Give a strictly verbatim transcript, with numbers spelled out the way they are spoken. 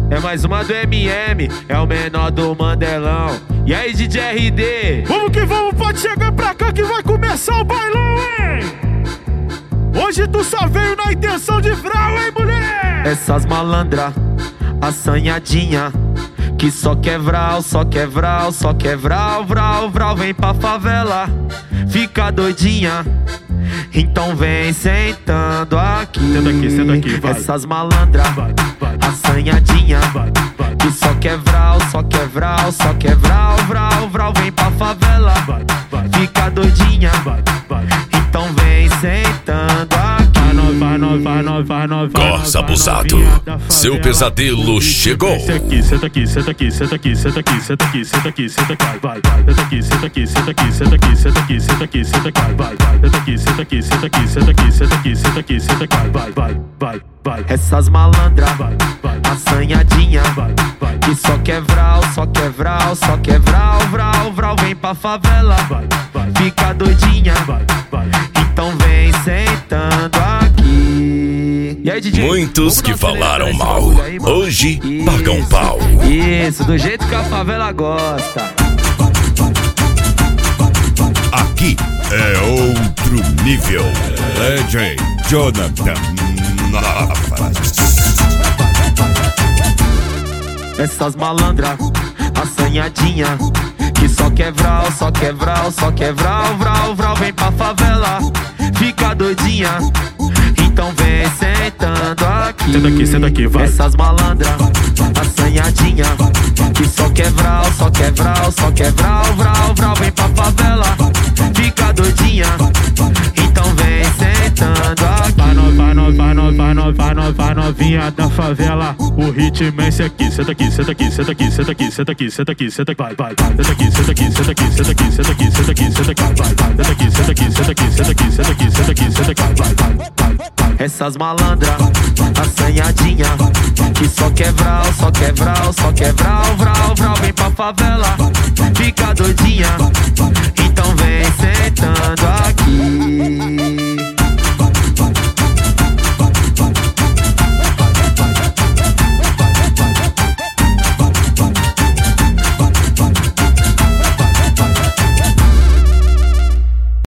É mais uma do M M, é o menor do Mandelão. E aí, D J R D? Vamos que vamos, pode chegar pra cá que vai começar o bailão, hein? Hoje tu só veio na intenção de vral, hein, mulher? Essas malandra, assanhadinha, que só quer vral, só quer vral, só quer vral, vral, vral. Vem pra favela, fica doidinha, então vem sentando aqui. Senta aqui, senta aqui, vai. Essas malandra, vai, vai, assanhadinha, vai, vai, que só quer vral, só quer vral, só quer vral, vral, vral. Vem pra favela, vai, vai, fica doidinha, vai, vai. então vem sentando aqui. Vai, nós, vai, nós, vai, nós, vai, Corsa Abusado, seu pesadelo chegou. Senta aqui, senta aqui, senta aqui, senta aqui, senta aqui, senta aqui, senta aqui, senta aqui, vai, vai. Senta aqui, senta aqui, senta aqui, senta aqui, senta aqui, senta aqui, senta aqui, vai, vai. Senta aqui, senta aqui, senta aqui, senta aqui, senta aqui, senta aqui, senta aqui, vai, vai, vai, vai. Essas malandra, Vai, vai, assanhadinha, vai, vai, que só quer vral, só quer vral, só quer vral, vral, vral. Vem pra favela, vai, vai, fica doidinha, vai, vai. então vem sentando aqui. E aí, D J? Muitos que Vamos dar uma falaram acelerada mal, nesse bagulho aí, mano? hoje Isso, pagam pau. Isso, do jeito que a favela gosta. Aqui é outro nível. D J Jonathan Navas. Essas malandra, assanhadinha, que só quer vral, só quer vral, só quer vral, vral, vral. Vem pra favela, fica doidinha, então vem sentando aqui. Senta aqui, senta aqui, vai. Essas malandra, assanhadinha, que só quer vral, só quer vral, só quer vral, vral, vral. Vem pra favela, fica doidinha, então vem sentando aqui. Vai, nós, vai, nós, vai, nós, vai, nós, vai, nós, vai, novinha da favela. O ritmo é esse aqui, senta aqui, senta aqui, senta aqui, senta aqui, senta aqui, senta aqui, senta aqui, vai, vai, vai. Senta aqui, senta aqui, senta aqui, senta aqui, senta aqui, senta aqui, senta aqui, vai, vai. Senta aqui, senta aqui, senta aqui, senta aqui, senta aqui, senta aqui, senta aqui, vai, vai, vai, vai. Essas malandra, assanhadinha, que só quer vral, só quer vral, só quer vral, vral, vral. Vem pra favela, fica doidinha, então vem sentando aqui.